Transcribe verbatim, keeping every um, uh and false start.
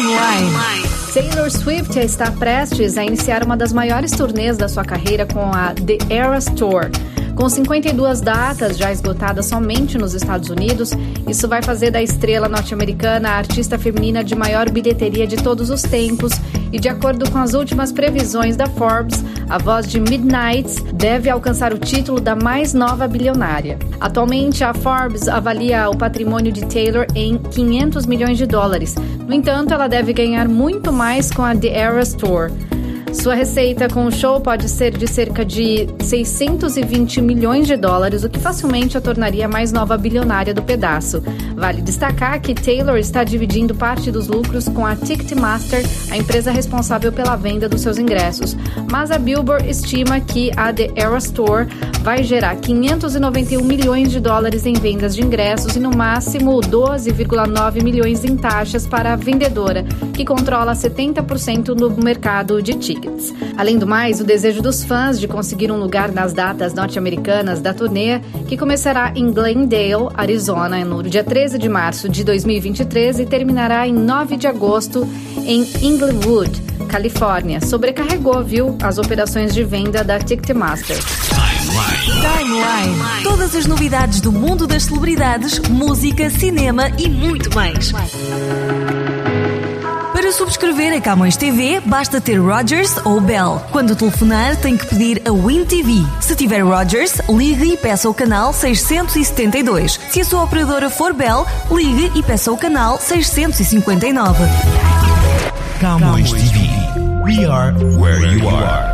Timeline. Taylor Swift está prestes a iniciar uma das maiores turnês da sua carreira com a The Eras Tour. Com cinquenta e duas datas já esgotadas somente nos Estados Unidos, isso vai fazer da estrela norte-americana a artista feminina de maior bilheteria de todos os tempos e, de acordo com as últimas previsões da Forbes, a voz de Midnight deve alcançar o título da mais nova bilionária. Atualmente, a Forbes avalia o patrimônio de Taylor em quinhentos milhões de dólares. No entanto, ela deve ganhar muito mais com a The Eras Tour. Sua receita com o show pode ser de cerca de seiscentos e vinte milhões de dólares, o que facilmente a tornaria a mais nova bilionária do pedaço. Vale destacar que Taylor está dividindo parte dos lucros com a Ticketmaster, a empresa responsável pela venda dos seus ingressos. Mas a Billboard estima que a The Eras Tour vai gerar quinhentos e noventa e um milhões de dólares em vendas de ingressos e no máximo doze vírgula nove milhões em taxas para a vendedora, que controla setenta por cento do mercado de tickets. Além do mais, o desejo dos fãs de conseguir um lugar nas datas norte-americanas da turnê, que começará em Glendale, Arizona, no dia treze de março de dois mil e vinte e três e terminará em nove de agosto em Inglewood, Califórnia, sobrecarregou, viu, as operações de venda da Ticketmaster. Timeline. Todas as novidades do mundo das celebridades, música, cinema e muito mais. Para subscrever a Camões T V, basta ter Rogers ou Bell. Quando telefonar, tem que pedir a Win T V. Se tiver Rogers, ligue e peça o canal seiscentos e setenta e dois. Se a sua operadora for Bell, ligue e peça o canal seiscentos e cinquenta e nove. Camões T V. We are where you are.